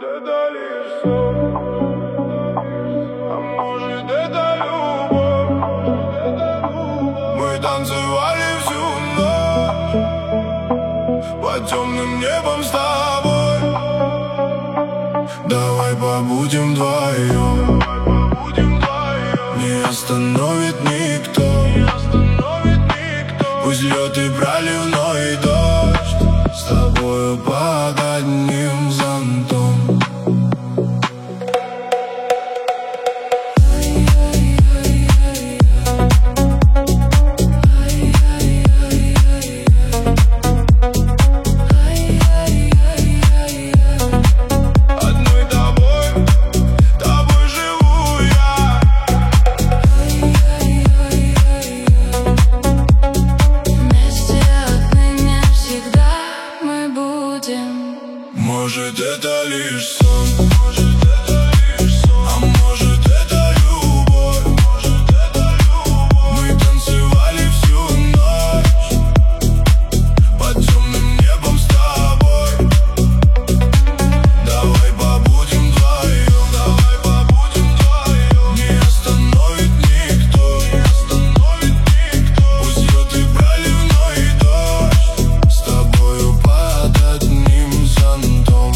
это лишь сон, а может это любовь. Мы танцевали всю ночь под темным небом с тобой. Давай побудем вдвоем, не остановит никто. Пусть лед и проливной дождь, с тобою под одним зонтом. Может это лишь сон, а может это любовь. Мы танцевали всю ночь под темным небом с тобой. Давай побудем вдвоем, не остановит никто. Пусть льет и проливной дождь, с тобою под одним зонтом.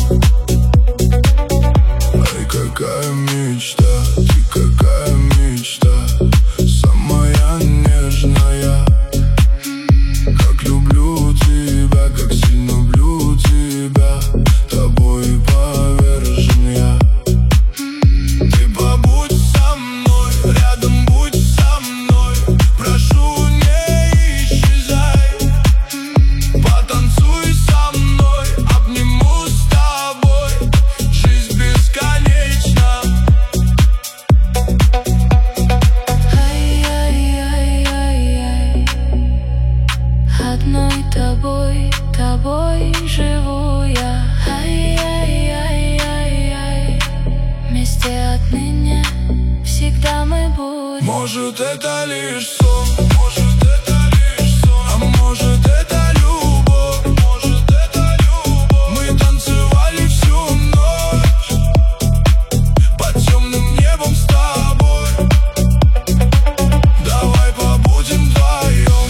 Какая мечта, ты какая мечта, самая нежная. Как люблю тебя, как сильно люблю тебя, тобой повержен я. Ты побудь со мной, рядом будь со мной, прошу, не исчезай. Потанцуй со мной, обниму с тобой, жизнь бесконечна. Одной тобой живу я. Вместе отныне всегда мы будем. Может это лишь сон, а может это любовь. Мы танцевали всю ночь под темным небом с тобой. Давай побудем вдвоем,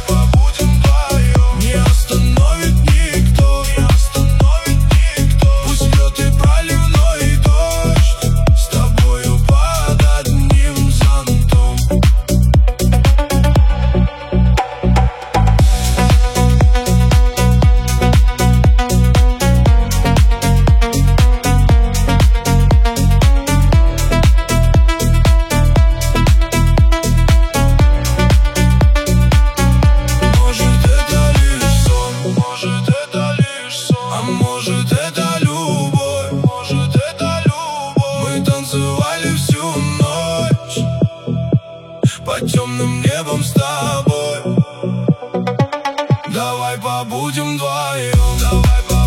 не остановит никто. Пусть льет и проливной дождь, с тобою под одним зонтом. А может это любовь, мы танцевали всю ночь под темным небом с тобой. Давай побудем вдвоем,